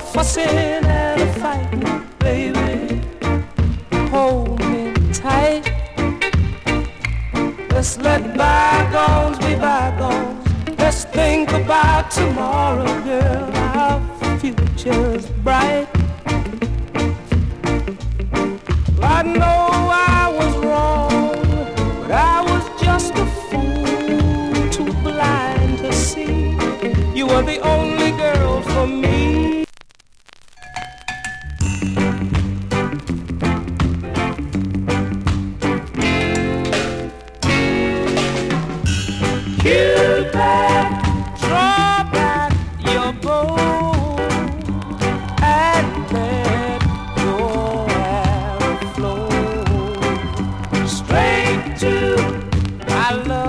fussing and a fighting, baby. Hold me tight. Let's let bygones be bygones. Let's think about tomorrow, girl. Our future's bright. I know I was wrong, but I was just a fool, too blind to see you were the only girl for me. Cupid, draw back your bow and let your arrow flow straight to my love.